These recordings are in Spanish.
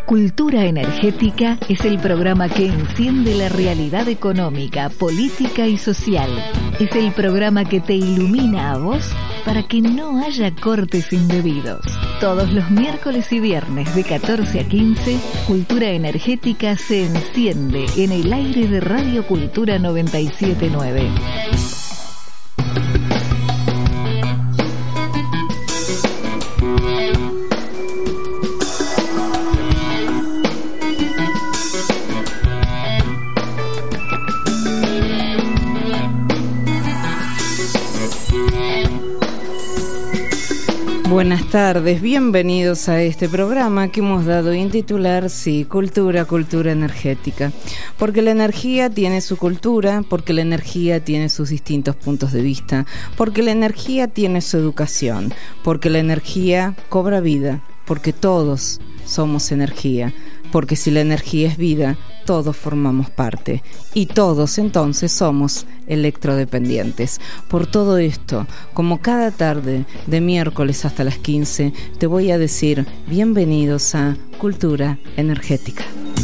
Cultura Energética es el programa que enciende la realidad económica, política y social. Es el programa que te ilumina a vos para que no haya cortes indebidos. Todos los miércoles y viernes de 14 a 15, Cultura Energética se enciende en el aire de Radio Cultura 97.9. Buenas tardes, bienvenidos a este programa que hemos dado en titular, sí, cultura energética. Porque la energía tiene su cultura, porque la energía tiene sus distintos puntos de vista, porque la energía tiene su educación, porque la energía cobra vida, porque todos somos energía, porque si la energía es vida, todos formamos parte y todos entonces somos electrodependientes. Por todo esto, como cada tarde de miércoles hasta las 15, te voy a decir bienvenidos a Cultura Energética.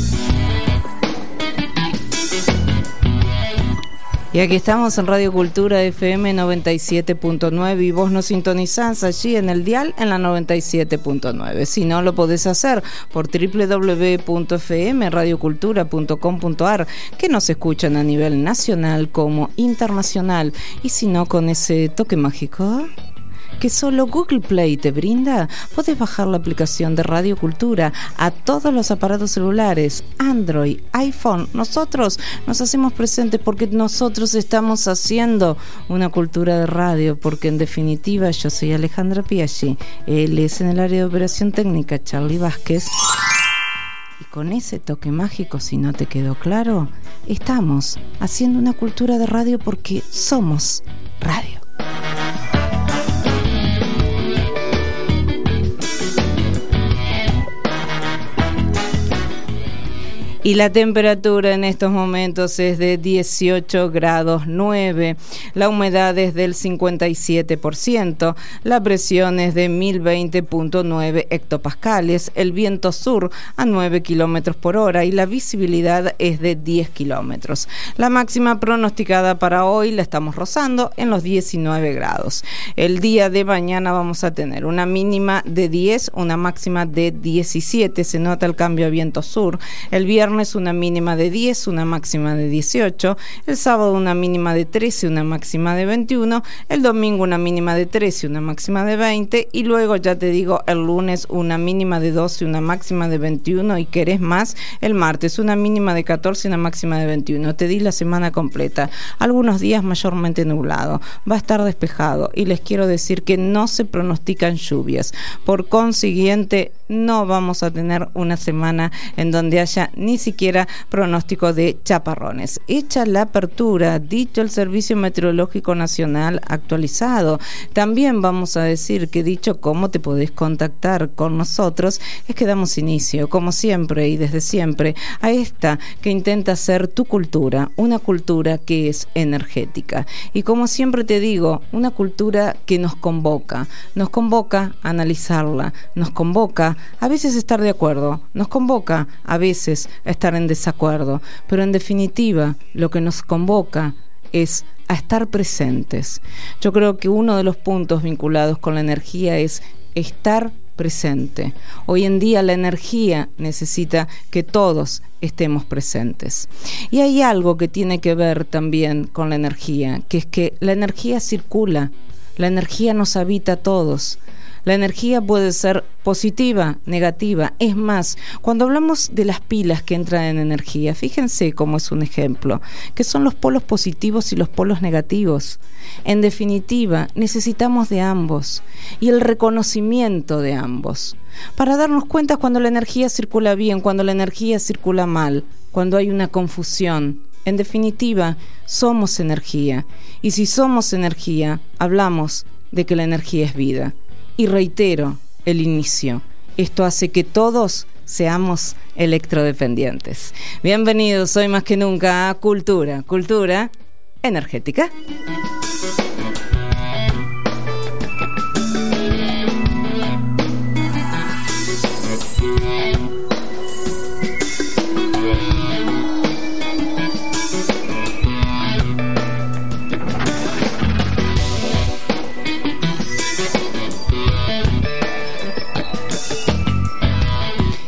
Y aquí estamos en Radio Cultura FM 97.9 y vos nos sintonizás allí en el dial en la 97.9. Si no, lo podés hacer por www.fmradiocultura.com.ar, que nos escuchan a nivel nacional como internacional. Y si no, con ese toque mágico que solo Google Play te brinda, podés bajar la aplicación de Radio Cultura a todos los aparatos celulares, Android, iPhone. Nosotros nos hacemos presentes porque nosotros estamos haciendo una cultura de radio, porque en definitiva yo soy Alejandra Piaggi, él es en el área de operación técnica Charlie Vázquez. Y con ese toque mágico, si no te quedó claro, estamos haciendo una cultura de radio porque somos radio. Y la temperatura en estos momentos es de 18 grados 9, la humedad es del 57%, la presión es de 1020.9 hectopascales, el viento sur a 9 kilómetros por hora y la visibilidad es de 10 kilómetros. La máxima pronosticada para hoy la estamos rozando en los 19 grados. El día de mañana vamos a tener una mínima de 10, una máxima de 17, se nota el cambio a viento sur. El viernes una mínima de 10, una máxima de 18, el sábado una mínima de 13, una máxima de 21, el domingo una mínima de 13, una máxima de 20 y luego ya te digo el lunes una mínima de 12, una máxima de 21 y querés más, el martes una mínima de 14, una máxima de 21. Te di la semana completa, algunos días mayormente nublado, va a estar despejado y les quiero decir que no se pronostican lluvias, por consiguiente no vamos a tener una semana en donde haya ni siquiera pronóstico de chaparrones. Hecha la apertura, dicho el Servicio Meteorológico Nacional actualizado, también vamos a decir que dicho cómo te podés contactar con nosotros, es que damos inicio, como siempre y desde siempre, a esta que intenta ser tu cultura, una cultura que es energética. Y como siempre te digo, una cultura que nos convoca a analizarla, nos convoca a veces a estar de acuerdo, nos convoca a veces a estar en desacuerdo, pero en definitiva lo que nos convoca es a estar presentes. Yo creo que uno de los puntos vinculados con la energía es estar presente. Hoy en día la energía necesita que todos estemos presentes. Y hay algo que tiene que ver también con la energía, que es que la energía circula, la energía nos habita a todos. La energía puede ser positiva, negativa. Es más, cuando hablamos de las pilas que entran en energía, fíjense cómo es un ejemplo, que son los polos positivos y los polos negativos. En definitiva, necesitamos de ambos y el reconocimiento de ambos para darnos cuenta cuando la energía circula bien, cuando la energía circula mal, cuando hay una confusión. En definitiva, somos energía. Y si somos energía, hablamos de que la energía es vida. Y reitero el inicio, esto hace que todos seamos electrodependientes. Bienvenidos hoy más que nunca a Cultura Energética.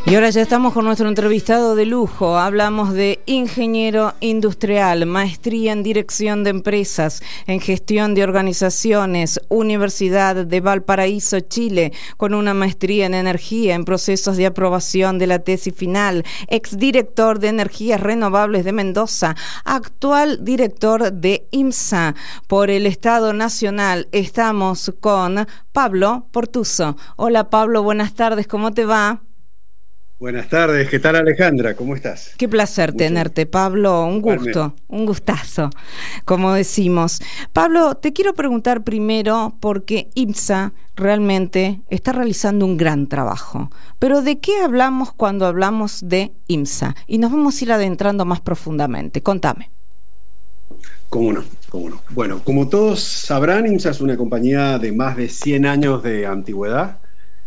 Y ahora ya estamos con nuestro entrevistado de lujo. Hablamos de ingeniero industrial, maestría en dirección de empresas, en gestión de organizaciones, Universidad de Valparaíso, Chile, con una maestría en energía, en procesos de aprobación de la tesis final, exdirector de energías renovables de Mendoza, actual director de IMSA por el Estado Nacional. Estamos con Pablo Portuso. Hola Pablo, buenas tardes, ¿cómo te va? Buenas tardes, ¿qué tal Alejandra? ¿Cómo estás? Qué placer tenerte, Pablo, un gusto, un gustazo, como decimos. Pablo, te quiero preguntar primero porque IMSA realmente está realizando un gran trabajo. Pero ¿de qué hablamos cuando hablamos de IMSA? Y nos vamos a ir adentrando más profundamente. Contame. ¿Cómo no? Bueno, como todos sabrán, IMSA es una compañía de más de 100 años de antigüedad,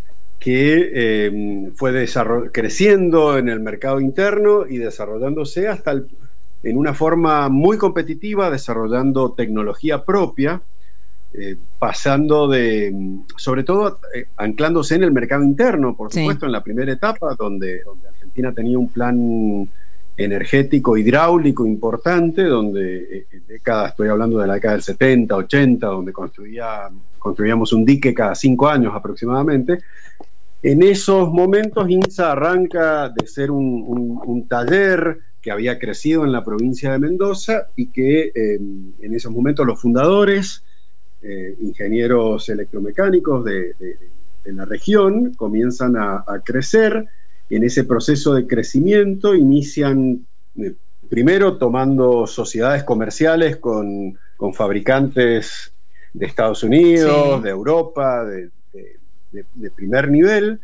que fue creciendo en el mercado interno y desarrollándose en una forma muy competitiva, desarrollando tecnología propia, pasando sobre todo anclándose en el mercado interno, por supuesto, en la primera etapa, donde Argentina tenía un plan energético hidráulico importante, donde estoy hablando de la década del 70, 80, donde construíamos un dique cada 5 años aproximadamente. En esos momentos IMSA arranca de ser un taller que había crecido en la provincia de Mendoza y que en esos momentos los fundadores, ingenieros electromecánicos de la región, comienzan a crecer. En ese proceso de crecimiento inician primero tomando sociedades comerciales con fabricantes de Estados Unidos, de Europa, de primer nivel.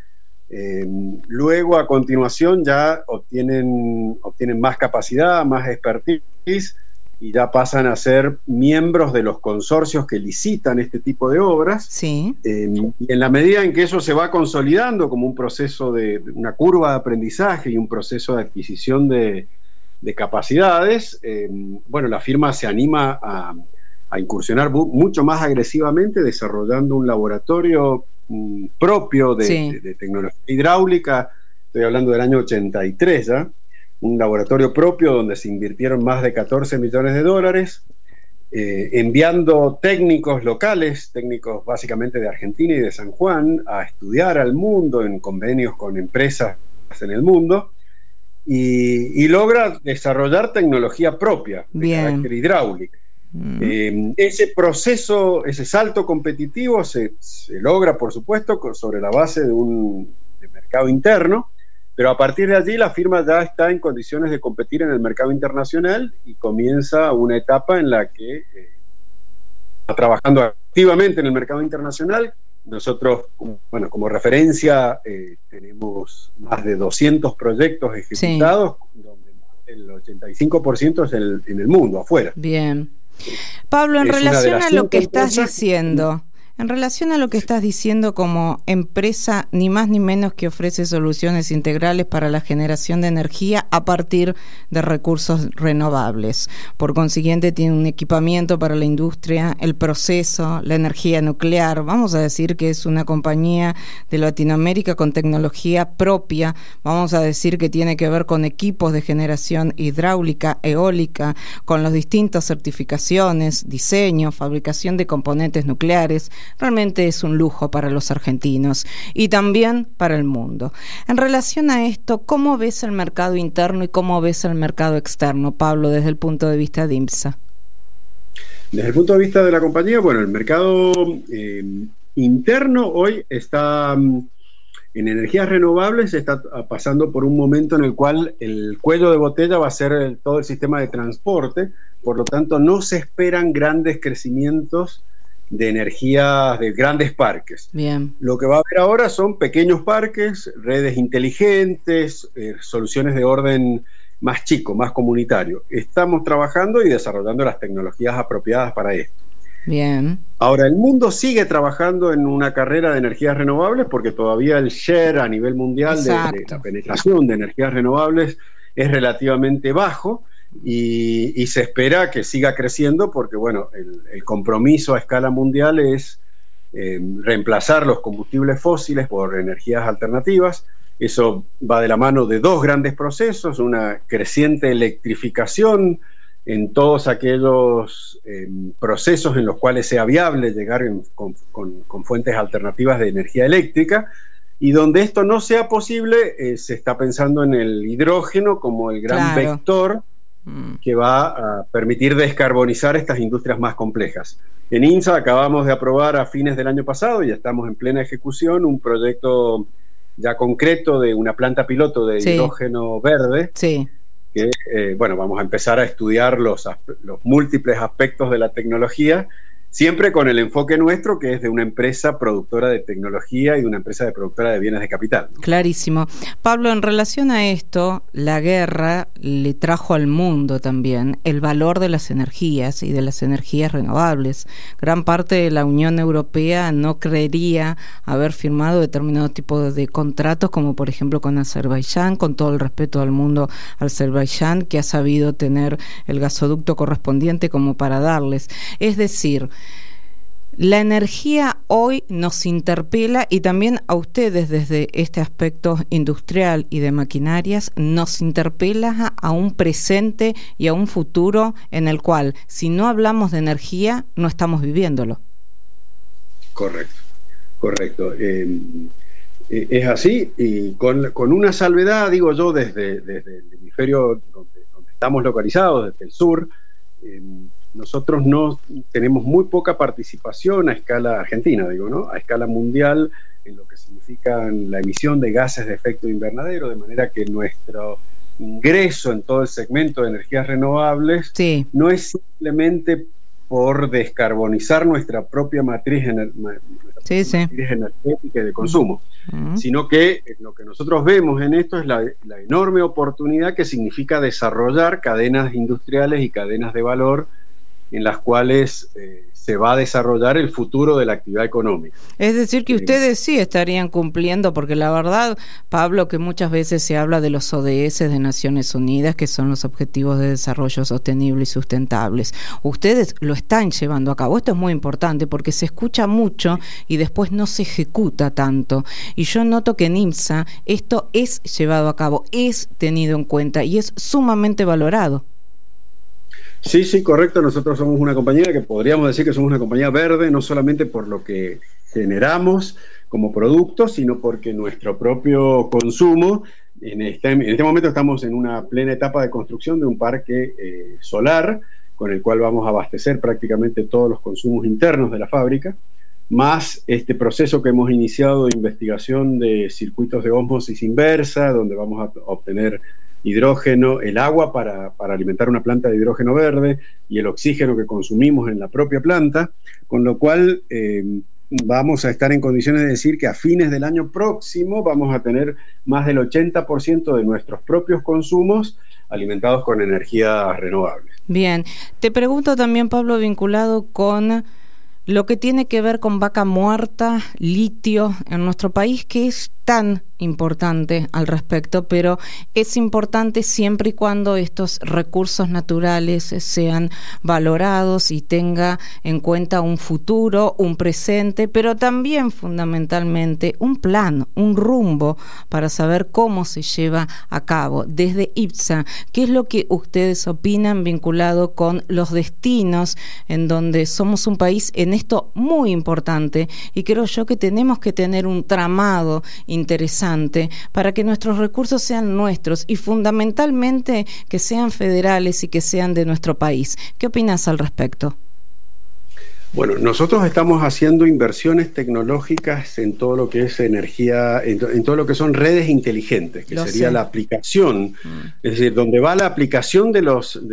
Luego, a continuación, ya obtienen más capacidad, más expertise, y ya pasan a ser miembros de los consorcios que licitan este tipo de obras. Sí. Y en la medida en que eso se va consolidando como un proceso de una curva de aprendizaje y un proceso de adquisición de capacidades, la firma se anima a incursionar mucho más agresivamente, desarrollando un laboratorio propio de tecnología hidráulica. Estoy hablando del año 83 ya, un laboratorio propio donde se invirtieron más de 14 millones de dólares, enviando técnicos locales, técnicos básicamente de Argentina y de San Juan, a estudiar al mundo en convenios con empresas en el mundo, y logra desarrollar tecnología propia de carácter hidráulico. Ese proceso, ese salto competitivo se logra, por supuesto, sobre la base de mercado interno, pero a partir de allí la firma ya está en condiciones de competir en el mercado internacional y comienza una etapa en la que está trabajando activamente en el mercado internacional. Nosotros, como referencia, tenemos más de 200 proyectos ejecutados, donde el 85% es en el mundo, afuera. Bien. Pablo, en relación a lo que estás diciendo como empresa, ni más ni menos que ofrece soluciones integrales para la generación de energía a partir de recursos renovables. Por consiguiente, tiene un equipamiento para la industria, el proceso, la energía nuclear. Vamos a decir que es una compañía de Latinoamérica con tecnología propia. Vamos a decir que tiene que ver con equipos de generación hidráulica, eólica, con las distintas certificaciones, diseño, fabricación de componentes nucleares. Realmente es un lujo para los argentinos y también para el mundo. En relación a esto, ¿cómo ves el mercado interno y cómo ves el mercado externo, Pablo, desde el punto de vista de IMSA? Desde el punto de vista de la compañía, el mercado interno hoy está en energías renovables, está pasando por un momento en el cual el cuello de botella va a ser todo el sistema de transporte. Por lo tanto, no se esperan grandes crecimientos de energías de grandes parques. Bien. Lo que va a haber ahora son pequeños parques, redes inteligentes, soluciones de orden más chico, más comunitario. Estamos trabajando y desarrollando las tecnologías apropiadas para esto. Bien. Ahora, el mundo sigue trabajando en una carrera de energías renovables porque todavía el share a nivel mundial de la penetración de energías renovables es relativamente bajo. Y se espera que siga creciendo porque el compromiso a escala mundial es reemplazar los combustibles fósiles por energías alternativas. Eso va de la mano de dos grandes procesos: una creciente electrificación en todos aquellos procesos en los cuales sea viable llegar con fuentes alternativas de energía eléctrica, y donde esto no sea posible, se está pensando en el hidrógeno como el gran vector que va a permitir descarbonizar estas industrias más complejas. En INSA acabamos de aprobar a fines del año pasado, y estamos en plena ejecución, un proyecto ya concreto de una planta piloto de hidrógeno verde, que vamos a empezar a estudiar los múltiples aspectos de la tecnología, siempre con el enfoque nuestro, que es de una empresa productora de tecnología y de una empresa productora de bienes de capital. Clarísimo. Pablo, en relación a esto, la guerra le trajo al mundo también el valor de las energías y de las energías renovables. Gran parte de la Unión Europea no creería haber firmado determinado tipo de contratos, como por ejemplo con Azerbaiyán, con todo el respeto del mundo a Azerbaiyán, que ha sabido tener el gasoducto correspondiente como para darles. Es decir, la energía hoy nos interpela, y también a ustedes desde este aspecto industrial y de maquinarias nos interpela a un presente y a un futuro en el cual, si no hablamos de energía, no estamos viviéndolo. Correcto. Es así, y con una salvedad, digo yo, desde el hemisferio donde estamos localizados, desde el sur. Nosotros no tenemos muy poca participación a escala argentina, a escala mundial, en lo que significa la emisión de gases de efecto invernadero, de manera que nuestro ingreso en todo el segmento de energías renovables no es simplemente por descarbonizar nuestra propia matriz energética y de consumo, sino que lo que nosotros vemos en esto es la enorme oportunidad que significa desarrollar cadenas industriales y cadenas de valor en las cuales se va a desarrollar el futuro de la actividad económica. Es decir, que ustedes sí estarían cumpliendo, porque la verdad, Pablo, que muchas veces se habla de los ODS de Naciones Unidas, que son los Objetivos de Desarrollo Sostenible y Sustentables. Ustedes lo están llevando a cabo. Esto es muy importante porque se escucha mucho y después no se ejecuta tanto. Y yo noto que en INSA esto es llevado a cabo, es tenido en cuenta y es sumamente valorado. Sí, correcto. Nosotros somos una compañía que podríamos decir que somos una compañía verde, no solamente por lo que generamos como producto, sino porque nuestro propio consumo, en este momento estamos en una plena etapa de construcción de un parque solar, con el cual vamos a abastecer prácticamente todos los consumos internos de la fábrica, más este proceso que hemos iniciado de investigación de circuitos de ósmosis inversa, donde vamos a obtener hidrógeno, el agua para alimentar una planta de hidrógeno verde y el oxígeno que consumimos en la propia planta, con lo cual vamos a estar en condiciones de decir que a fines del año próximo vamos a tener más del 80% de nuestros propios consumos alimentados con energías renovables. Bien, te pregunto también, Pablo, vinculado con lo que tiene que ver con vaca muerta, litio en nuestro país, que es tan importante al respecto, pero es importante siempre y cuando estos recursos naturales sean valorados y tenga en cuenta un futuro, un presente, pero también fundamentalmente un plan, un rumbo para saber cómo se lleva a cabo. Desde IPSA, ¿qué es lo que ustedes opinan vinculado con los destinos en donde somos un país en esto muy importante? Y creo yo que tenemos que tener un tramado interesante para que nuestros recursos sean nuestros y fundamentalmente que sean federales y que sean de nuestro país. ¿Qué opinas al respecto? Bueno, nosotros estamos haciendo inversiones tecnológicas en todo lo que es energía, en todo lo que son redes inteligentes, que sería la aplicación, es decir, donde va la aplicación de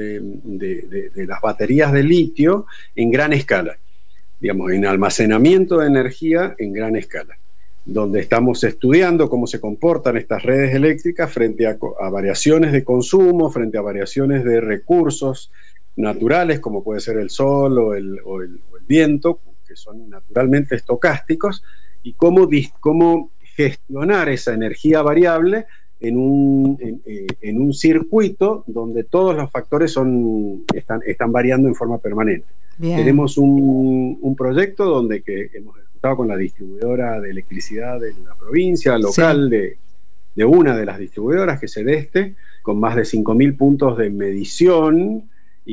las baterías de litio en gran escala, digamos, en almacenamiento de energía en gran escala, donde estamos estudiando cómo se comportan estas redes eléctricas frente a variaciones de consumo, frente a variaciones de recursos naturales, como puede ser el sol o el viento, que son naturalmente estocásticos, y cómo gestionar esa energía variable en un circuito donde todos los factores están variando en forma permanente. Bien. Tenemos un proyecto donde hemos ejecutado con la distribuidora de electricidad de la provincia local de una de las distribuidoras, que es Edeste, con más de 5.000 puntos de medición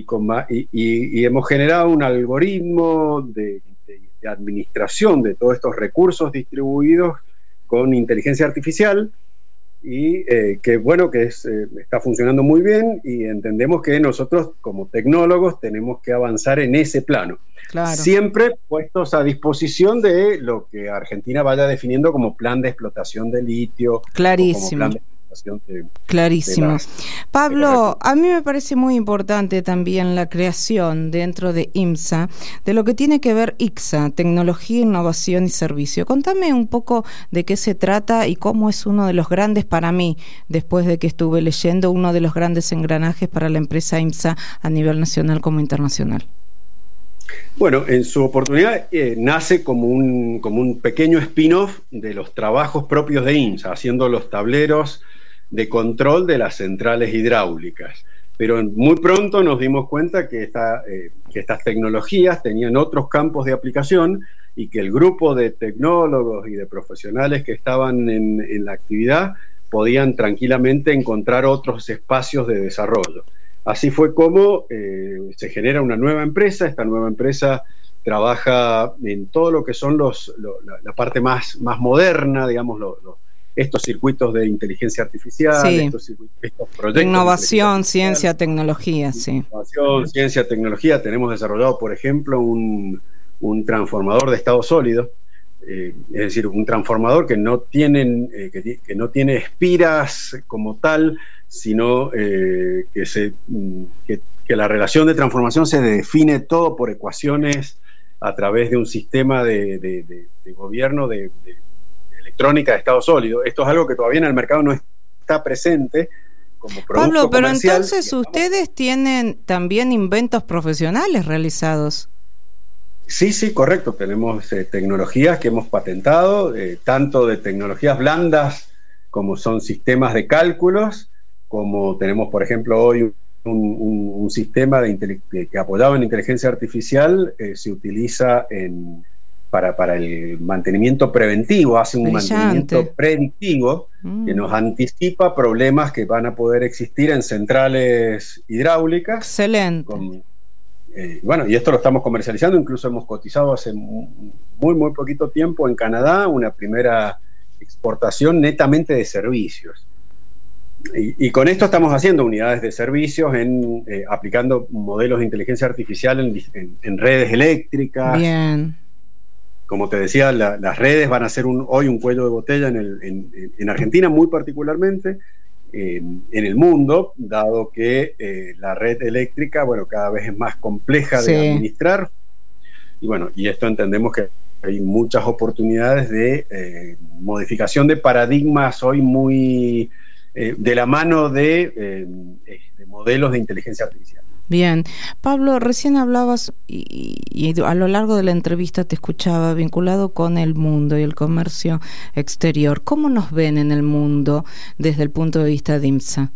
y hemos generado un algoritmo de administración de todos estos recursos distribuidos con inteligencia artificial y que está funcionando muy bien, y entendemos que nosotros como tecnólogos tenemos que avanzar en ese plano. Claro. Siempre puestos a disposición de lo que Argentina vaya definiendo como plan de explotación de litio. Clarísimo. Como plan de explotación Clarísimo. Pablo, a mí me parece muy importante también la creación dentro de IMSA de lo que tiene que ver ICSA, Tecnología, Innovación y Servicio. Contame un poco de qué se trata y cómo es uno de los grandes, para mí, después de que estuve leyendo, uno de los grandes engranajes para la empresa IMSA a nivel nacional como internacional. Bueno, en su oportunidad nace como un pequeño spin-off de los trabajos propios de IMSA, haciendo los tableros de control de las centrales hidráulicas. Pero muy pronto nos dimos cuenta que estas tecnologías tenían otros campos de aplicación y que el grupo de tecnólogos y de profesionales que estaban en la actividad podían tranquilamente encontrar otros espacios de desarrollo. Así fue como se genera una nueva empresa. Esta nueva empresa trabaja en todo lo que son la parte más moderna, digamos, estos circuitos de inteligencia artificial, sí. estos proyectos. Innovación, ciencia, tecnología, sí. Innovación, ciencia, tecnología. Tenemos desarrollado, por ejemplo, un transformador de estado sólido, es decir, un transformador que no tiene espiras como tal, sino que la relación de transformación se define todo por ecuaciones a través de un sistema de gobierno de electrónica de estado sólido. Esto es algo que todavía en el mercado no está presente como producto Pablo, pero comercial. entonces ustedes tienen también inventos profesionales realizados. Sí, correcto. Tenemos tecnologías que hemos patentado, tanto de tecnologías blandas como son sistemas de cálculos, como tenemos, por ejemplo, hoy un sistema que apoyado en inteligencia artificial se utiliza para el mantenimiento preventivo, hace un Brillante. Mantenimiento predictivo que nos anticipa problemas que van a poder existir en centrales hidráulicas. Excelente. Y esto lo estamos comercializando, incluso hemos cotizado hace muy poquito tiempo en Canadá una primera exportación netamente de servicios. Y con esto estamos haciendo unidades de servicios aplicando modelos de inteligencia artificial en redes eléctricas. Bien. Como te decía, las redes van a ser hoy un cuello de botella en Argentina, muy particularmente, en el mundo, dado que la red eléctrica, cada vez es más compleja de administrar. Y esto entendemos que hay muchas oportunidades de modificación de paradigmas hoy muy de la mano de modelos de inteligencia artificial. Bien. Pablo, recién hablabas y a lo largo de la entrevista te escuchaba vinculado con el mundo y el comercio exterior. ¿Cómo nos ven en el mundo desde el punto de vista de IMSA?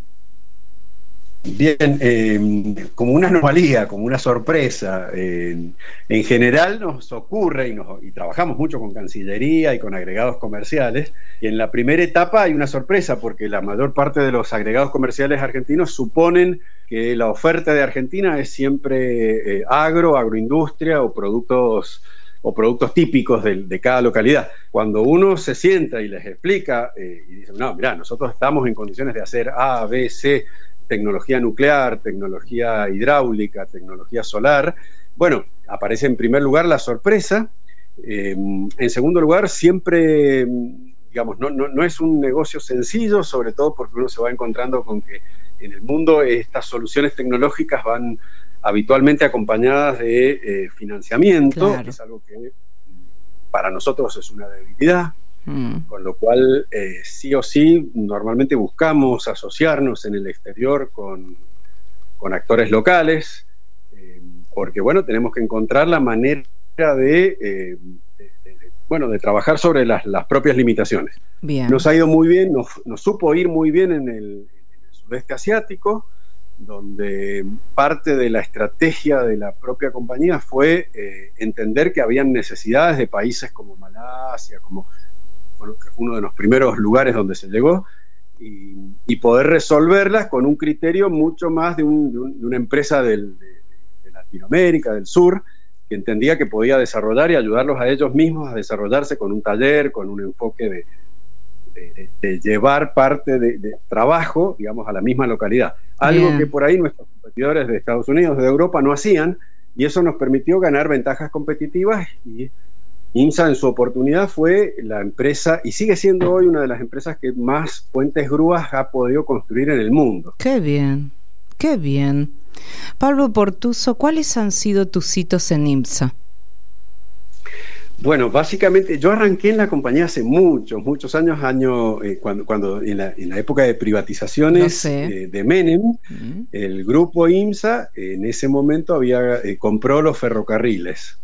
Bien, como una anomalía, como una sorpresa. En general nos ocurre, y trabajamos mucho con Cancillería y con agregados comerciales, y en la primera etapa hay una sorpresa porque la mayor parte de los agregados comerciales argentinos suponen que la oferta de Argentina es siempre agroindustria o productos típicos de cada localidad. Cuando uno se sienta y les explica y dice, no, mirá, nosotros estamos en condiciones de hacer A, B, C, tecnología nuclear, tecnología hidráulica, tecnología solar, aparece en primer lugar la sorpresa. En segundo lugar, siempre, no es un negocio sencillo, sobre todo porque uno se va encontrando con que en el mundo estas soluciones tecnológicas van habitualmente acompañadas de financiamiento, Claro. que es algo que para nosotros es una debilidad. Con lo cual, sí o sí, normalmente buscamos asociarnos en el exterior con actores locales, porque, tenemos que encontrar la manera de trabajar sobre las propias limitaciones. Bien. Nos ha ido muy bien, nos supo ir muy bien en el sudeste asiático, donde parte de la estrategia de la propia compañía fue entender que habían necesidades de países como Malasia, que fue uno de los primeros lugares donde se llegó, y poder resolverlas con un criterio mucho más de una empresa de Latinoamérica, del sur, que entendía que podía desarrollar y ayudarlos a ellos mismos a desarrollarse con un taller, con un enfoque de llevar parte de trabajo, digamos, a la misma localidad. Algo Bien. que por ahí nuestros competidores de Estados Unidos, de Europa, no hacían, y eso nos permitió ganar ventajas competitivas. Y IMSA en su oportunidad fue la empresa, y sigue siendo hoy una de las empresas que más puentes grúas ha podido construir en el mundo. Qué bien, qué bien. Pablo Portuso, ¿cuáles han sido tus hitos en IMSA? Bueno, básicamente yo arranqué en la compañía hace muchos años, cuando en la época de privatizaciones de Menem, el grupo IMSA en ese momento compró los ferrocarriles.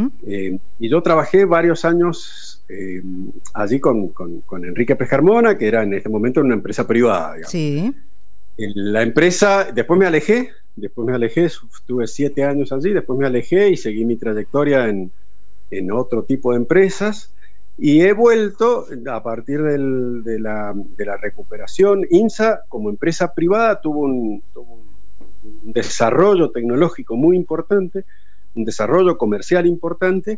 Y yo trabajé varios años allí con Enrique Pescarmona, que era en ese momento una empresa privada, digamos. Sí. La empresa, después me alejé, estuve 7 años allí, después me alejé y seguí mi trayectoria en otro tipo de empresas, y he vuelto a partir de la recuperación. IMSA como empresa privada tuvo un desarrollo tecnológico muy importante, un desarrollo comercial importante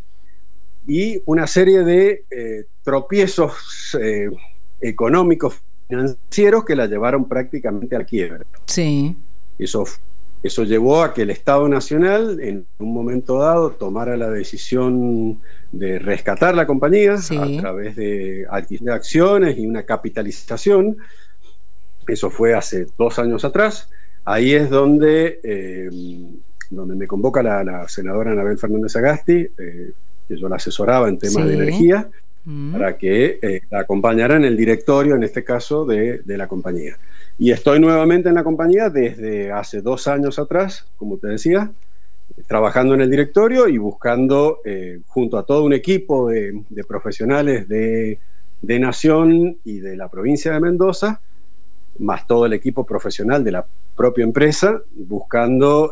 y una serie de tropiezos económicos, financieros, que la llevaron prácticamente al quiebre. Sí. Eso llevó a que el Estado Nacional, en un momento dado, tomara la decisión de rescatar la compañía, sí, a través de adquisición de acciones y una capitalización. Eso fue hace 2 años atrás. Ahí es donde me convoca la senadora Anabel Fernández Agasti, que yo la asesoraba en temas de energía, para que la acompañara en el directorio, en este caso, de la compañía. Y estoy nuevamente en la compañía desde hace 2 años atrás, como te decía, trabajando en el directorio y buscando, junto a todo un equipo de profesionales de Nación y de la provincia de Mendoza, más todo el equipo profesional de la propia empresa, buscando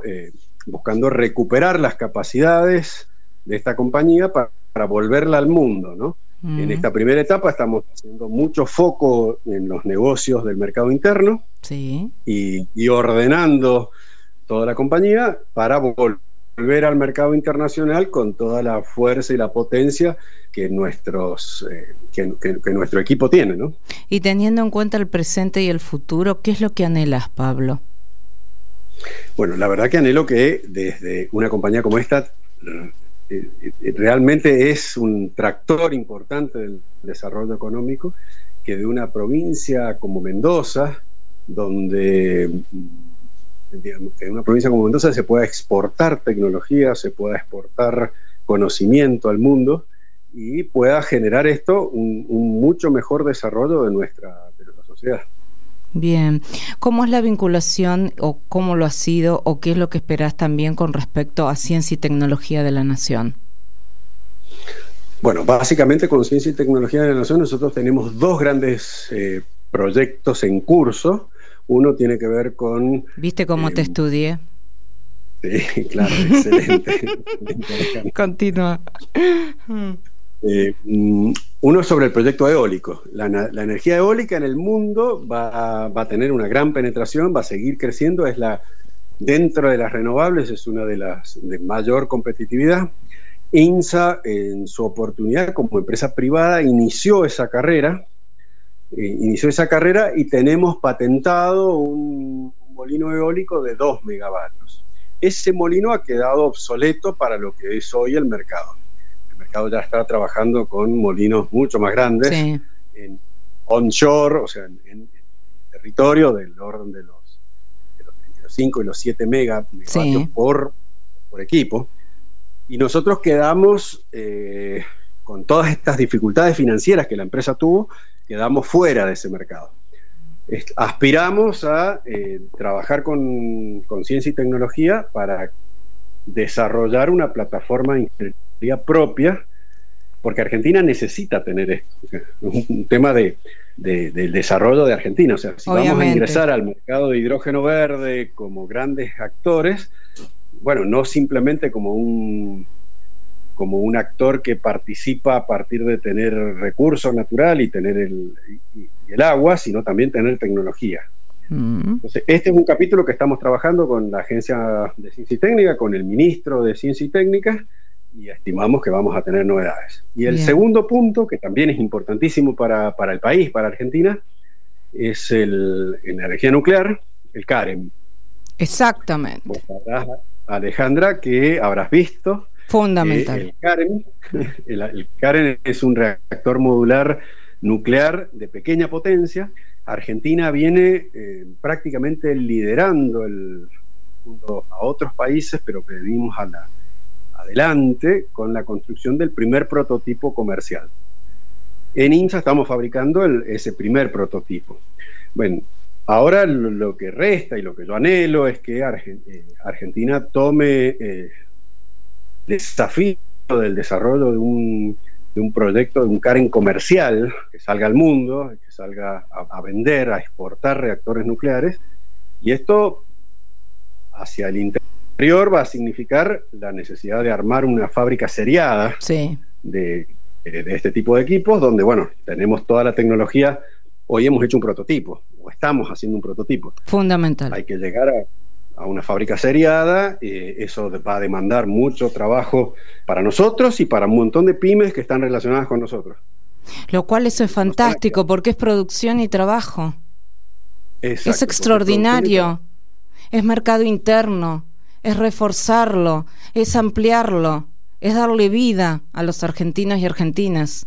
recuperar las capacidades de esta compañía para volverla al mundo, ¿no? En esta primera etapa estamos haciendo mucho foco en los negocios del mercado interno, sí, y ordenando toda la compañía para volver al mercado internacional con toda la fuerza y la potencia que nuestro equipo tiene, ¿no? Y teniendo en cuenta el presente y el futuro, ¿qué es lo que anhelas, Pablo? Bueno, la verdad que anhelo que desde una compañía como esta realmente es un tractor importante del desarrollo económico, que de una provincia como Mendoza, donde en una provincia como Mendoza se pueda exportar tecnología, se pueda exportar conocimiento al mundo y pueda generar esto un mucho mejor desarrollo de nuestra sociedad. Bien, ¿cómo es la vinculación o cómo lo ha sido o qué es lo que esperás también con respecto a Ciencia y Tecnología de la Nación? Bueno, básicamente con Ciencia y Tecnología de la Nación nosotros tenemos 2 grandes proyectos en curso. Uno tiene que ver con... ¿Viste cómo te estudié? Sí, claro, excelente. Continúa. Uno es sobre el proyecto eólico. La energía eólica en el mundo va a tener una gran penetración, va a seguir creciendo. Dentro de las renovables es una de las de mayor competitividad. IMSA, en su oportunidad como empresa privada, inició esa carrera y tenemos patentado un molino eólico de 2 megavatios. Ese molino ha quedado obsoleto para lo que es hoy el mercado. El mercado ya está trabajando con molinos mucho más grandes, sí, en onshore, o sea, en territorio del orden de los 5 y los 7 megavatios, sí, por equipo. Y nosotros quedamos, con todas estas dificultades financieras que la empresa tuvo, quedamos fuera de ese mercado. Aspiramos a trabajar con Ciencia y Tecnología para desarrollar una plataforma de ingeniería propia, porque Argentina necesita tener esto. Un tema del desarrollo de Argentina. O sea, si obviamente vamos a ingresar al mercado de hidrógeno verde como grandes actores, bueno, no simplemente como un actor que participa a partir de tener recursos naturales y el agua, sino también tener tecnología. Entonces, este es un capítulo que estamos trabajando con la Agencia de Ciencia y Técnica, con el Ministro de Ciencia y Técnica, y estimamos que vamos a tener novedades. Y el segundo punto, que también es importantísimo para el país, para Argentina, es en energía nuclear, el CAREM. Exactamente. Vos sabrás, Alejandra, que habrás visto. Fundamental. El CAREM, el CAREM es un reactor modular nuclear de pequeña potencia. Argentina viene prácticamente liderando junto a otros países, pero que venimos adelante con la construcción del primer prototipo comercial. En INSA estamos fabricando ese primer prototipo. Bueno, ahora lo que resta y lo que yo anhelo es que Argentina tome desafío del desarrollo de un proyecto, de un CAREM comercial que salga al mundo, que salga a vender, a exportar reactores nucleares, y esto hacia el interior va a significar la necesidad de armar una fábrica seriada de este tipo de equipos, donde, bueno, tenemos toda la tecnología. Hoy hemos hecho un prototipo, o estamos haciendo un prototipo. Fundamental. Hay que llegar a una fábrica seriada, eso va a demandar mucho trabajo para nosotros y para un montón de pymes que están relacionadas con nosotros. Lo cual eso es fantástico, porque es producción y trabajo. Exacto, es extraordinario. Es mercado interno, es reforzarlo, es ampliarlo, es darle vida a los argentinos y argentinas.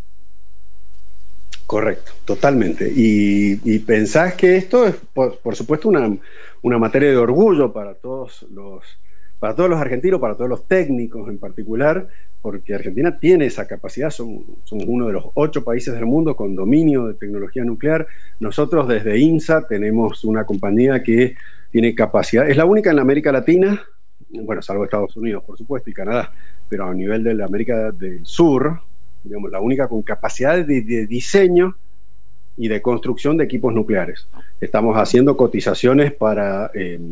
Correcto, totalmente. Y pensás que esto es, por supuesto, una materia de orgullo para todos los argentinos, para todos los técnicos en particular, porque Argentina tiene esa capacidad. Somos uno de los 8 países del mundo con dominio de tecnología nuclear. Nosotros desde INSA tenemos una compañía que tiene capacidad, es la única en la América Latina, bueno, salvo Estados Unidos, por supuesto, y Canadá, pero a nivel de la América del Sur, digamos, la única con capacidad de diseño y de construcción de equipos nucleares. Estamos haciendo cotizaciones para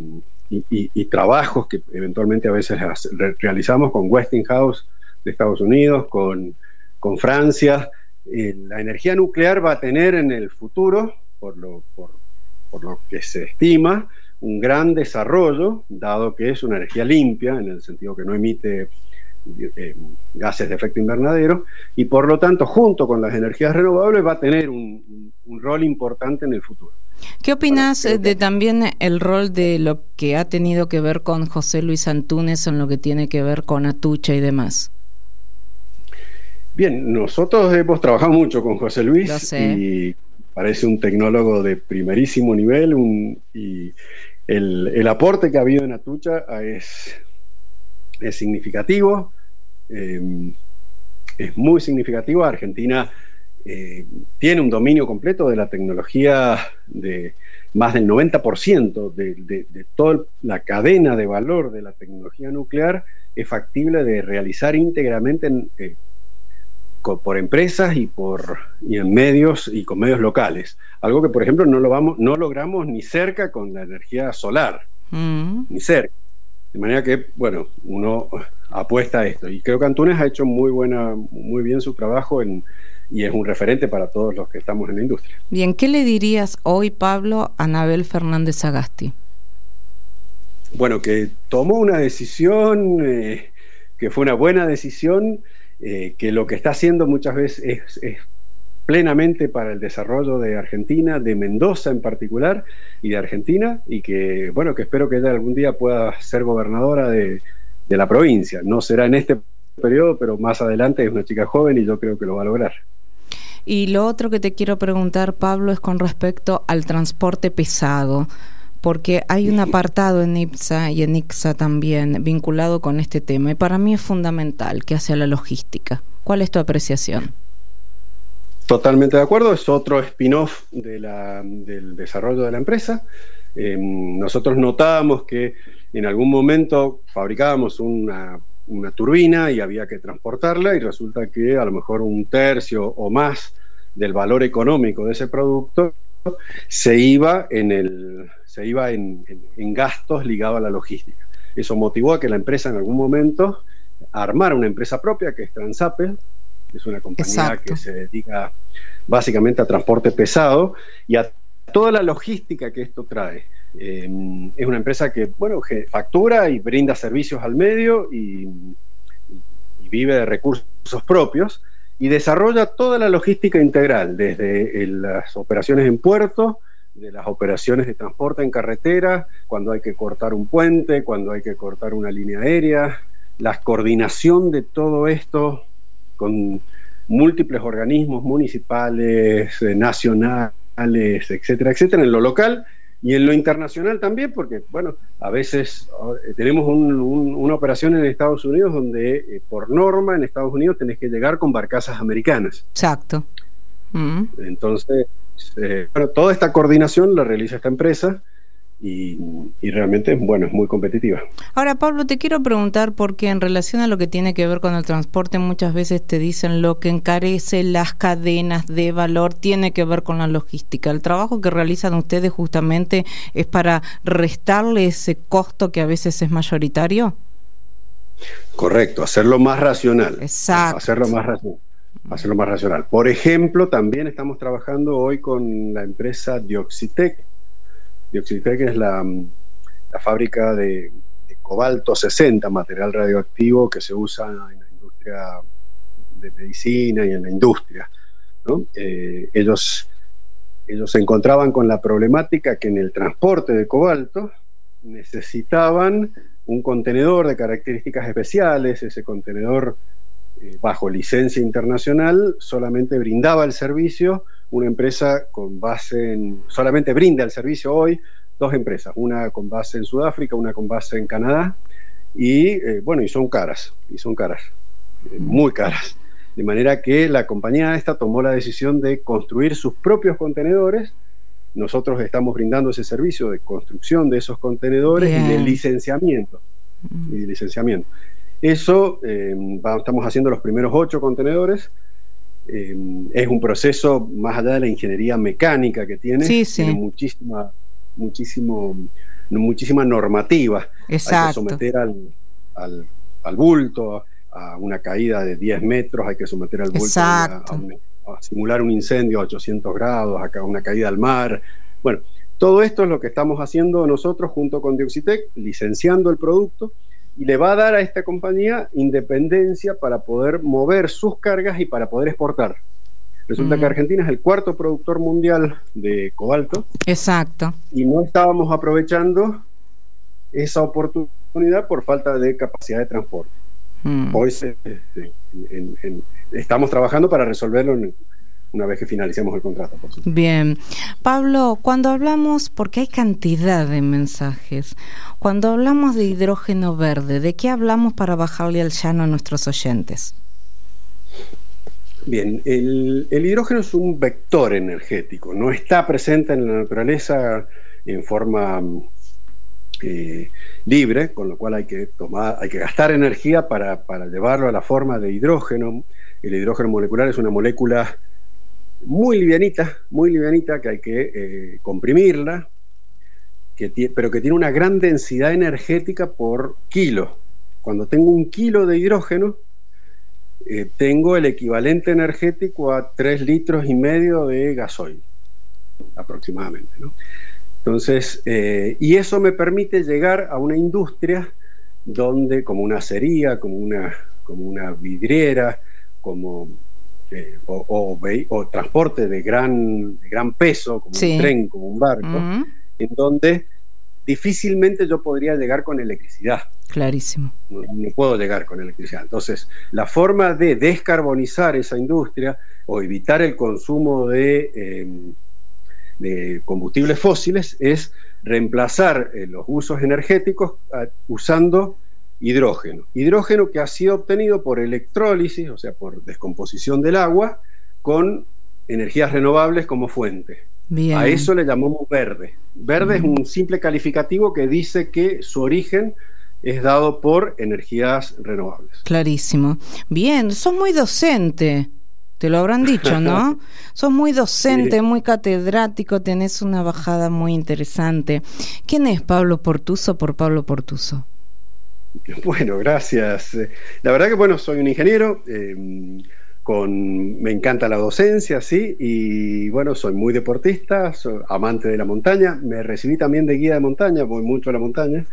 y trabajos que eventualmente a veces realizamos con Westinghouse de Estados Unidos, con Francia. La energía nuclear va a tener en el futuro, por lo que se estima, un gran desarrollo, dado que es una energía limpia, en el sentido que no emite gases de efecto invernadero, y por lo tanto, junto con las energías renovables, va a tener un rol importante en el futuro. ¿Qué opinás de también el rol de lo que ha tenido que ver con José Luis Antúnez en lo que tiene que ver con Atucha y demás? Bien, nosotros hemos trabajado mucho con José Luis y parece un tecnólogo de primerísimo nivel, y el aporte que ha habido en Atucha es significativo, es muy significativo. Argentina tiene un dominio completo de la tecnología, de más del 90% de toda la cadena de valor de la tecnología nuclear es factible de realizar íntegramente por empresas y en medios y con medios locales, algo que por ejemplo no logramos ni cerca con la energía solar, ni cerca. De manera que, bueno, uno apuesta a esto. Y creo que Antúnez ha hecho muy bien su trabajo y es un referente para todos los que estamos en la industria. Bien, ¿qué le dirías hoy, Pablo, a Anabel Fernández Sagasti? Bueno, que tomó una decisión, que fue una buena decisión, que lo que está haciendo muchas veces es plenamente para el desarrollo de Argentina, de Mendoza en particular, y de Argentina, y que, bueno, que espero que ella algún día pueda ser gobernadora de la provincia. No será en este periodo, pero más adelante. Es una chica joven y yo creo que lo va a lograr. Y lo otro que te quiero preguntar, Pablo, es con respecto al transporte pesado, porque hay un apartado en IPSA y en ICSA también vinculado con este tema, y para mí es fundamental, que hace a la logística. ¿Cuál es tu apreciación? Totalmente de acuerdo, es otro spin-off del desarrollo de la empresa. Nosotros notábamos que en algún momento fabricábamos una turbina y había que transportarla, y resulta que a lo mejor 1/3 o más del valor económico de ese producto se iba en gastos ligados a la logística. Eso motivó a que la empresa en algún momento armara una empresa propia, que es Transape, Es una compañía Exacto. que se dedica básicamente a transporte pesado y a toda la logística que esto trae. Es una empresa que, bueno, que factura y brinda servicios al medio y vive de recursos propios y desarrolla toda la logística integral, desde las operaciones en puerto, de las operaciones de transporte en carretera, cuando hay que cortar un puente, cuando hay que cortar una línea aérea, la coordinación de todo esto con múltiples organismos municipales, nacionales, etcétera, etcétera, en lo local y en lo internacional también, porque, bueno, a veces tenemos una operación en Estados Unidos donde, por norma, en Estados Unidos tenés que llegar con barcazas americanas. Exacto. Entonces, bueno, toda esta coordinación la realiza esta empresa y realmente, bueno, es muy competitiva. Ahora, Pablo, te quiero preguntar, porque en relación a lo que tiene que ver con el transporte, muchas veces te dicen lo que encarece las cadenas de valor tiene que ver con la logística. ¿El trabajo que realizan ustedes justamente es para restarle ese costo que a veces es mayoritario? Correcto, hacerlo más racional. Exacto. Hacerlo más racional. Por ejemplo, también estamos trabajando hoy con la empresa Dioxitec. Dioxitec es la fábrica de cobalto 60, material radioactivo que se usa en la industria de medicina y en la industria, ¿no? Ellos se encontraban con la problemática que en el transporte de cobalto necesitaban un contenedor de características especiales. Ese contenedor, bajo licencia internacional, solamente brindaba el servicio una empresa con base solamente brinda el servicio hoy dos empresas, una con base en Sudáfrica, una con base en Canadá, y son caras, muy caras. De manera que la compañía esta tomó la decisión de construir sus propios contenedores. Nosotros estamos brindando ese servicio de construcción de esos contenedores. Bien. Y de licenciamiento. Eso, estamos haciendo los primeros 8 contenedores. Es un proceso más allá de la ingeniería mecánica que tiene. Sí. Tiene muchísima normativa. Exacto. Hay que someter al bulto, a una caída de 10 metros, hay que someter al bulto a simular un incendio a 800 grados, a una caída al mar. Bueno, todo esto es lo que estamos haciendo nosotros junto con Dioxitec, licenciando el producto, y le va a dar a esta compañía independencia para poder mover sus cargas y para poder exportar. Resulta que Argentina es el 4º productor mundial de cobalto. Exacto. Y no estábamos aprovechando esa oportunidad por falta de capacidad de transporte. Hoy estamos trabajando para resolverlo una vez que finalicemos el contrato, por supuesto. Bien. Pablo, cuando hablamos, porque hay cantidad de mensajes, cuando hablamos de hidrógeno verde, ¿de qué hablamos para bajarle al llano a nuestros oyentes? Bien, el hidrógeno es un vector energético, no está presente en la naturaleza en forma libre, con lo cual hay que gastar energía para llevarlo a la forma de hidrógeno. El hidrógeno molecular es una molécula muy livianita, que hay que comprimirla, pero que tiene una gran densidad energética por kilo. Cuando tengo 1 kilo de hidrógeno, tengo el equivalente energético a 3,5 litros de gasoil, aproximadamente, ¿no? Entonces, y eso me permite llegar a una industria donde, como una acería, como una vidriera, o transporte de gran peso, como un tren, como un barco, en donde difícilmente yo podría llegar con electricidad. Clarísimo. No puedo llegar con electricidad. Entonces, la forma de descarbonizar esa industria o evitar el consumo de combustibles fósiles es reemplazar los usos energéticos usando hidrógeno. Hidrógeno que ha sido obtenido por electrólisis, o sea, por descomposición del agua, con energías renovables como fuente. Bien. A eso le llamamos verde. Verde es un simple calificativo que dice que su origen es dado por energías renovables. Clarísimo. Bien, sos muy docente. Te lo habrán dicho, ¿no? Sos muy docente, muy catedrático, tenés una bajada muy interesante. ¿Quién es Pablo Portuso por Pablo Portuso? Bueno, gracias. La verdad que, soy un ingeniero, me encanta la docencia, sí, y bueno, soy muy deportista, soy amante de la montaña, me recibí también de guía de montaña, voy mucho a la montaña.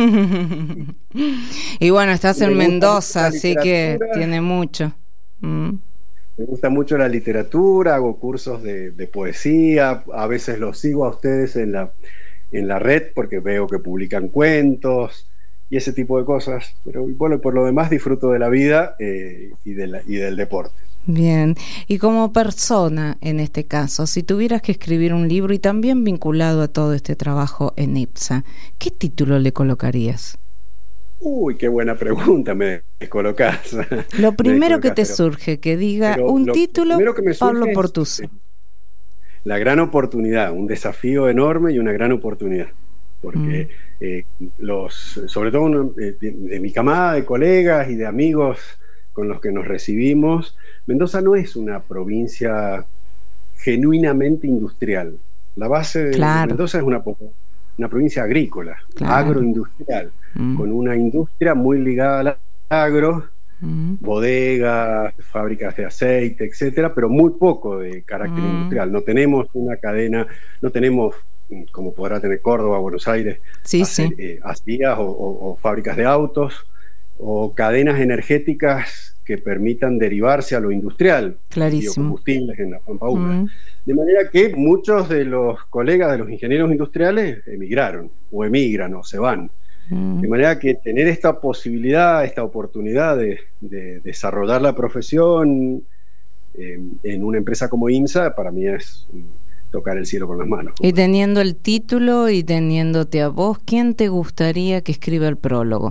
Y bueno, estás en Mendoza, así que tiene mucho. Me gusta mucho la literatura, hago cursos de poesía, a veces los sigo a ustedes en la red porque veo que publican cuentos y ese tipo de cosas, pero bueno, por lo demás disfruto de la vida y del deporte. Bien, y como persona en este caso, si tuvieras que escribir un libro y también vinculado a todo este trabajo en IPSA, ¿qué título le colocarías? Uy, qué buena pregunta me colocás. Lo primero que te surge, que diga un título, Pablo Portuso. La gran oportunidad, un desafío enorme y una gran oportunidad, porque sobre todo de mi camada de colegas y de amigos con los que nos recibimos, Mendoza no es una provincia genuinamente industrial. La base de Mendoza es una provincia agrícola, agroindustrial, con una industria muy ligada al agro, bodegas, fábricas de aceite, etcétera, pero muy poco de carácter industrial. No tenemos una cadena, no tenemos, como podrá tener Córdoba, Buenos Aires, acerías o fábricas de autos, o cadenas energéticas que permitan derivarse a lo industrial, biocombustibles en la Pampa Húmeda. De manera que muchos de los colegas de los ingenieros industriales emigraron, o emigran, o se van. De manera que tener esta posibilidad, esta oportunidad de desarrollar la profesión en una empresa como INSA, para mí es tocar el cielo con las manos. Y teniendo el título y teniéndote a vos, ¿quién te gustaría que escriba el prólogo?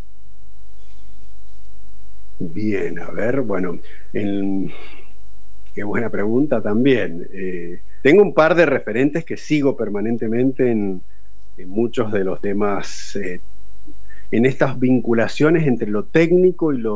Bien, a ver, bueno, qué buena pregunta también. Tengo un par de referentes que sigo permanentemente en muchos de los temas, en estas vinculaciones entre lo técnico y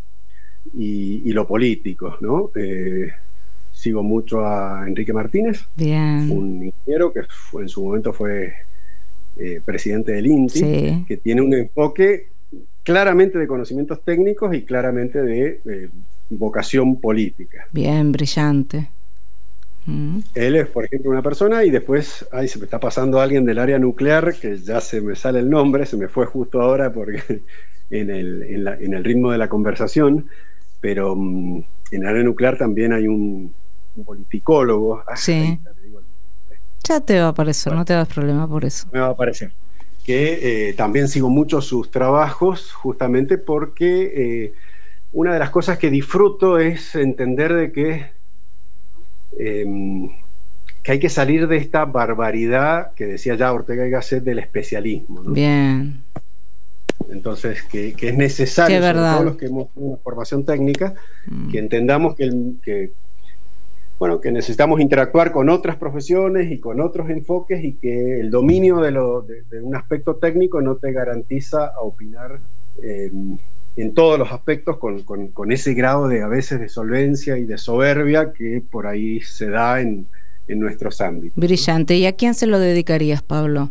lo político, ¿no? Sigo mucho a Enrique Martínez, un ingeniero que en su momento fue presidente del INTI, que tiene un enfoque claramente de conocimientos técnicos y claramente de vocación política. Bien, brillante. Él es, por ejemplo, una persona, y después se me está pasando alguien del área nuclear, que ya se me sale el nombre, se me fue justo ahora porque en el ritmo de la conversación, pero en el área nuclear también hay un politicólogo. Ya te va a aparecer, no te das problema por eso. Me va a aparecer. Que también sigo mucho sus trabajos, justamente porque una de las cosas que disfruto es entender de que hay que salir de esta barbaridad que decía ya Ortega y Gasset del especialismo, ¿no? Bien. Entonces, que es necesario, sobre todos los que hemos tenido una formación técnica, que entendamos que necesitamos interactuar con otras profesiones y con otros enfoques, y que el dominio de un aspecto técnico no te garantiza a opinar en todos los aspectos con ese grado de, a veces, de solvencia y de soberbia que por ahí se da en nuestros ámbitos. Brillante. ¿Y a quién se lo dedicarías, Pablo?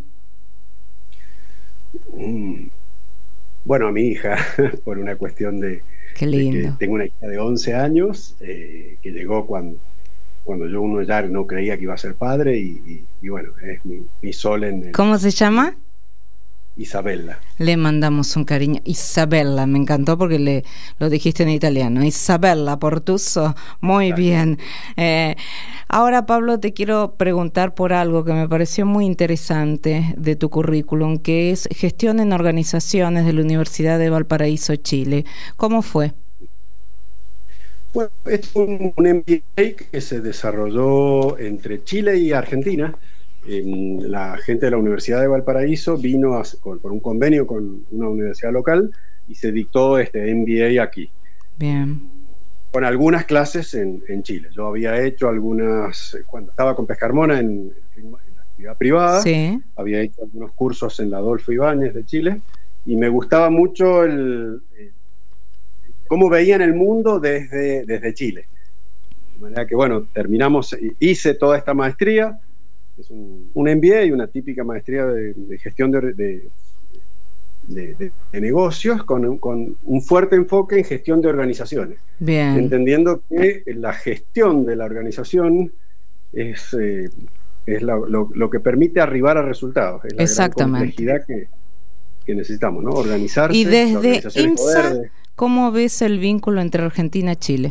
Bueno, a mi hija, por una cuestión de que tengo una hija de 11 años que llegó cuando uno ya no creía que iba a ser padre, y bueno, es mi sol en... ¿Cómo se llama? Isabella. Le mandamos un cariño. Isabella, me encantó porque lo dijiste en italiano. Isabella Portuso, muy bien. Ahora, Pablo, te quiero preguntar por algo que me pareció muy interesante de tu currículum, que es gestión en organizaciones de la Universidad de Valparaíso, Chile. ¿Cómo fue? Bueno, es un MBA que se desarrolló entre Chile y Argentina. La gente de la Universidad de Valparaíso vino por un convenio con una universidad local y se dictó este MBA aquí. Bien. Con algunas clases en Chile. Yo había hecho algunas, cuando estaba con Pescarmona en la actividad privada, había hecho algunos cursos en la Adolfo Ibáñez de Chile, y me gustaba mucho cómo veían el mundo desde Chile. De manera que, bueno, hice toda esta maestría. Es un MBA y una típica maestría de gestión de negocios con un fuerte enfoque en gestión de organizaciones. Bien. Entendiendo que la gestión de la organización es lo que permite arribar a resultados. Es la Exactamente. gran complejidad que necesitamos, ¿no? Organizarse. Y desde IMSA, ¿cómo ves el vínculo entre Argentina y Chile?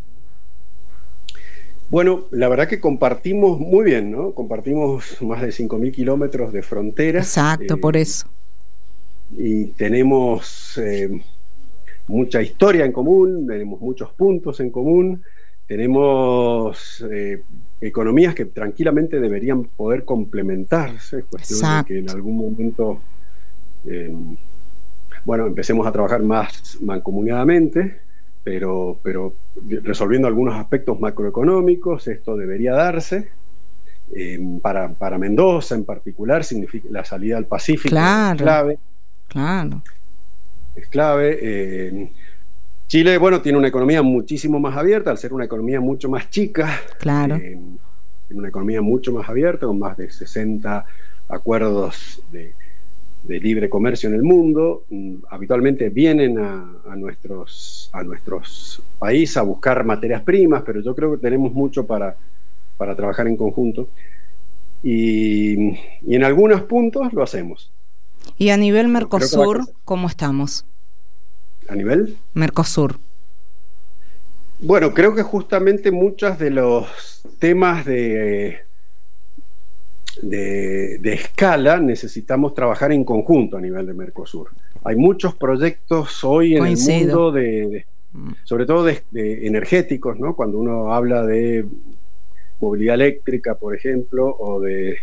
Bueno, la verdad que compartimos muy bien, ¿no? Compartimos más de 5.000 kilómetros de frontera. Exacto, por eso. Y tenemos mucha historia en común, tenemos muchos puntos en común, tenemos economías que tranquilamente deberían poder complementarse. Es cuestión de que en algún momento, empecemos a trabajar más mancomunadamente, pero resolviendo algunos aspectos macroeconómicos. Esto debería darse. Para Mendoza en particular, significa la salida al Pacífico. Claro, es clave. Claro. Es clave. Chile, tiene una economía muchísimo más abierta, al ser una economía mucho más chica. Claro. Tiene una economía mucho más abierta, con más de 60 acuerdos de libre comercio en el mundo. Habitualmente vienen a nuestros países a buscar materias primas, pero yo creo que tenemos mucho para trabajar en conjunto. Y en algunos puntos lo hacemos. Y a nivel Mercosur, ¿cómo estamos? ¿A nivel? Mercosur. Bueno, creo que justamente muchos de los temas de escala necesitamos trabajar en conjunto a nivel de Mercosur. Hay muchos proyectos hoy en el mundo sobre todo de energéticos, ¿no? Cuando uno habla de movilidad eléctrica, por ejemplo, o de...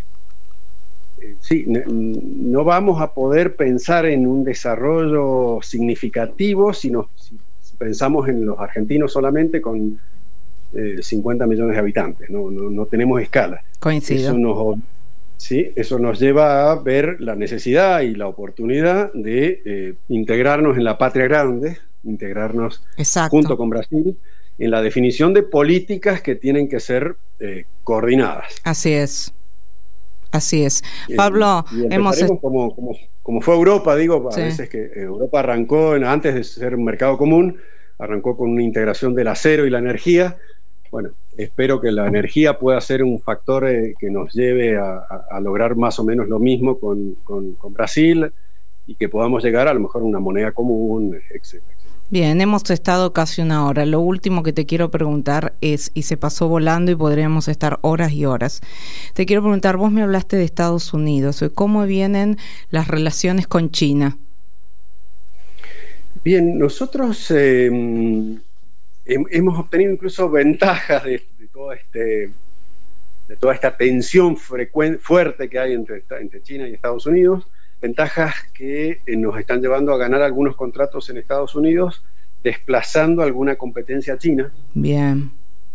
no vamos a poder pensar en un desarrollo significativo si pensamos en los argentinos solamente con 50 millones de habitantes. No tenemos escala. Coincido. Eso nos lleva a ver la necesidad y la oportunidad de integrarnos en la patria grande, integrarnos junto con Brasil en la definición de políticas que tienen que ser coordinadas. Así es. Pablo, como fue Europa, a veces que Europa arrancó, antes de ser un mercado común, arrancó con una integración del acero y la energía. Bueno, espero que la energía pueda ser un factor que nos lleve a lograr más o menos lo mismo con Brasil, y que podamos llegar a lo mejor a una moneda común, etc. Bien, hemos estado casi una hora. Lo último que te quiero preguntar es, y se pasó volando y podríamos estar horas y horas, te quiero preguntar, vos me hablaste de Estados Unidos, ¿cómo vienen las relaciones con China? Bien, nosotros hemos obtenido incluso ventajas de toda esta tensión fuerte que hay entre China y Estados Unidos. Ventajas que nos están llevando a ganar algunos contratos en Estados Unidos, desplazando alguna competencia china. Bien.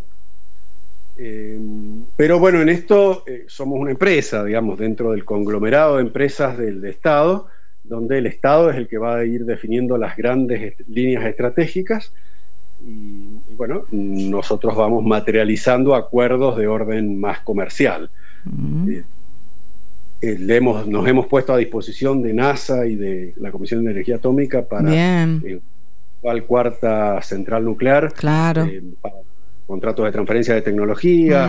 Pero en esto somos una empresa, dentro del conglomerado de empresas del Estado, donde el Estado es el que va a ir definiendo las grandes líneas estratégicas, y nosotros vamos materializando acuerdos de orden más comercial. Nos hemos puesto a disposición de NASA y de la Comisión de Energía Atómica para la cuarta central nuclear, claro, para contratos de transferencia de tecnologías,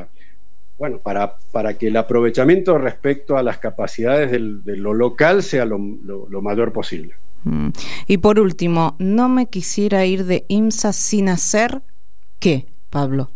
para que el aprovechamiento respecto a las capacidades de lo local sea lo mayor posible. Y por último, no me quisiera ir de IMSA sin hacer ¿qué, Pablo?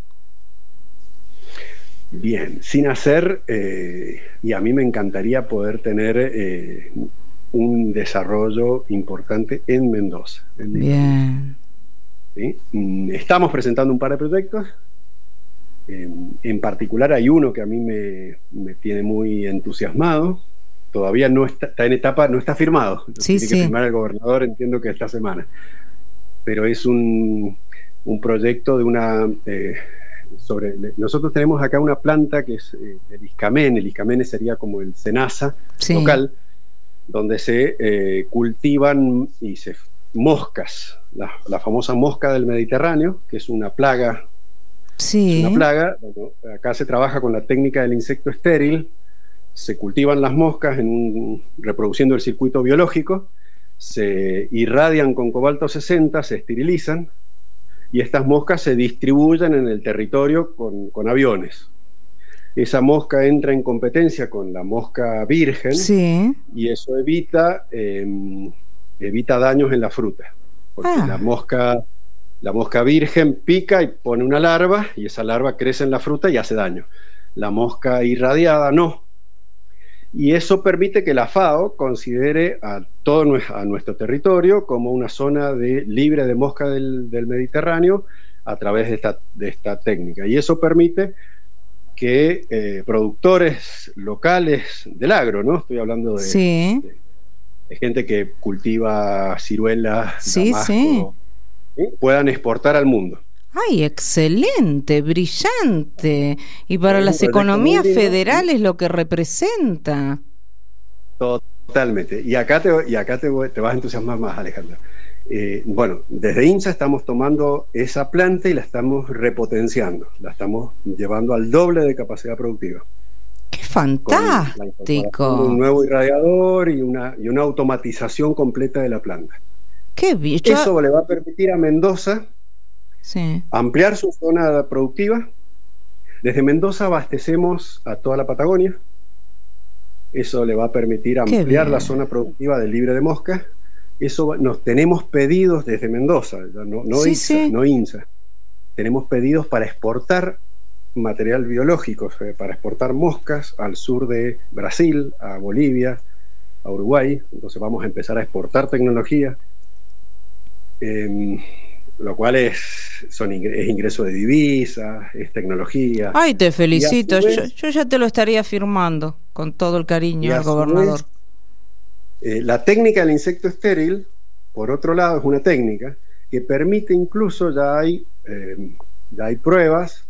Bien, sin hacer, y a mí me encantaría poder tener un desarrollo importante en Mendoza. Bien. ¿Sí? Estamos presentando un par de proyectos. En particular hay uno que a mí me tiene muy entusiasmado. Todavía no está en etapa, no está firmado. Tiene que firmar el gobernador, entiendo que esta semana. Pero es un proyecto de una... nosotros tenemos acá una planta que es el ISCAMEN. El ISCAMEN sería como el SENASA local, donde se cultivan moscas, la famosa mosca del Mediterráneo, que es una plaga. Sí. Es una plaga. Acá se trabaja con la técnica del insecto estéril. se cultivan las moscas reproduciendo el circuito biológico, se irradian con cobalto 60, se esterilizan, y estas moscas se distribuyen en el territorio con aviones. Esa mosca entra en competencia con la mosca virgen, sí, y eso evita daños en la fruta, porque la mosca virgen pica y pone una larva, y esa larva crece en la fruta y hace daño. La mosca irradiada no. Y eso permite que la FAO considere a nuestro territorio como una zona libre de mosca del Mediterráneo a través de esta técnica. Y eso permite que productores locales del agro, ¿no? Estoy hablando de gente que cultiva ciruelas, damasco, puedan exportar al mundo. ¡Ay, excelente, brillante! Y para las economías federales lo que representa. Totalmente. Y acá te vas a entusiasmar más, Alejandra. Bueno, desde INSA estamos tomando esa planta y la estamos repotenciando. La estamos llevando al doble de capacidad productiva. ¡Qué fantástico! Un nuevo irradiador y una automatización completa de la planta. ¡Qué bien! Eso le va a permitir a Mendoza ampliar su zona productiva. Desde Mendoza abastecemos a toda la Patagonia. Eso le va a permitir ampliar la zona productiva del libre de mosca. Eso nos tenemos pedidos desde Mendoza, no INSA. Tenemos pedidos para exportar material biológico, para exportar moscas al sur de Brasil, a Bolivia, a Uruguay. Entonces vamos a empezar a exportar tecnología. Lo cual es ingreso de divisas, es tecnología. Ay, te felicito, yo ya te lo estaría firmando con todo el cariño al gobernador. La técnica del insecto estéril, por otro lado, es una técnica que permite, incluso ya hay pruebas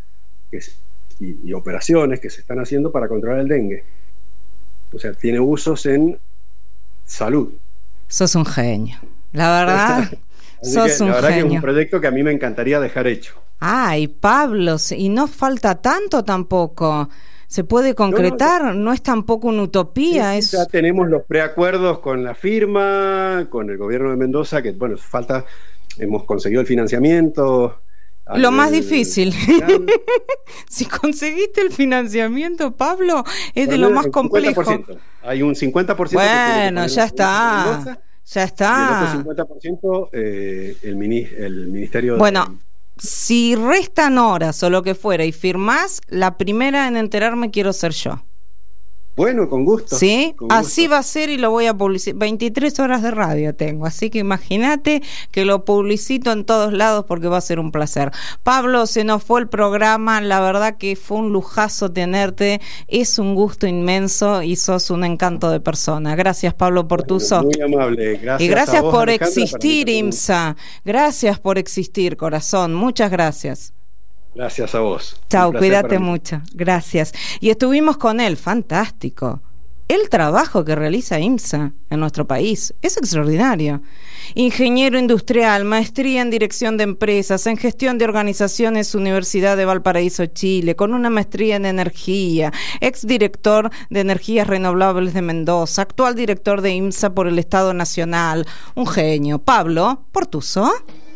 y operaciones que se están haciendo para controlar el dengue. O sea, tiene usos en salud. Sos un genio, la verdad. Sos un la verdad genio. Que es un proyecto que a mí me encantaría dejar hecho. Ay, Pablo, y no falta tanto tampoco. ¿Se puede concretar? No es tampoco una utopía. Ya tenemos los preacuerdos con la firma, con el gobierno de Mendoza, que bueno, hemos conseguido el financiamiento. Lo más difícil. Si conseguiste el financiamiento, Pablo, es de lo más complejo. 50%. Hay un 50%. Bueno, ya está. Ya está. Y el otro 50% el Ministerio Bueno, si restan horas o lo que fuera y firmás, la primera en enterarme quiero ser yo. Bueno, con gusto. ¿Sí? Con así gusto. va a ser y lo voy a publicitar. 23 horas de radio tengo, así que imagínate que lo publicito en todos lados porque va a ser un placer. Pablo, se nos fue el programa, la verdad que fue un lujazo tenerte, es un gusto inmenso y sos un encanto de persona. Gracias, Pablo Portuso. Muy amable, gracias. Y gracias a vos, por Alejandra, existir, IMSA. Gracias por existir, corazón. Muchas gracias. Gracias a vos. Chao, cuídate mucho. Gracias. Y estuvimos con él, fantástico. El trabajo que realiza IMSA en nuestro país es extraordinario. Ingeniero industrial, maestría en dirección de empresas, en gestión de organizaciones, Universidad de Valparaíso, Chile, con una maestría en energía, exdirector de energías renovables de Mendoza, actual director de IMSA por el Estado Nacional. Un genio. Pablo Portuso.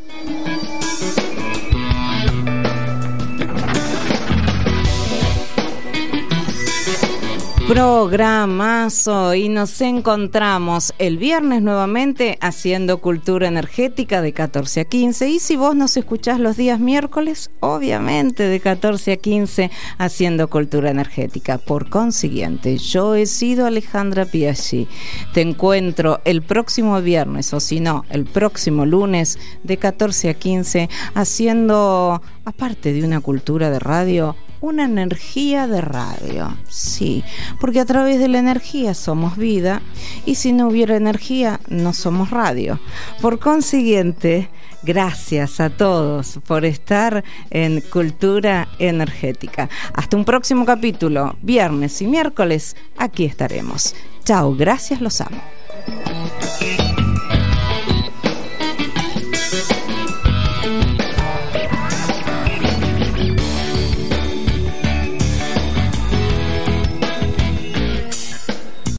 Programazo, y nos encontramos el viernes nuevamente haciendo Cultura Energética de 14 a 15, y si vos nos escuchás los días miércoles, obviamente de 14 a 15 haciendo Cultura Energética. Por consiguiente, yo he sido Alejandra Piaggi. Te encuentro el próximo viernes, o si no, el próximo lunes de 14 a 15 haciendo, aparte de una cultura de radio, una energía de radio. Sí, porque a través de la energía somos vida, y si no hubiera energía no somos radio. Por consiguiente, gracias a todos por estar en Cultura Energética. Hasta un próximo capítulo, viernes y miércoles, aquí estaremos. Chao, gracias, los amo.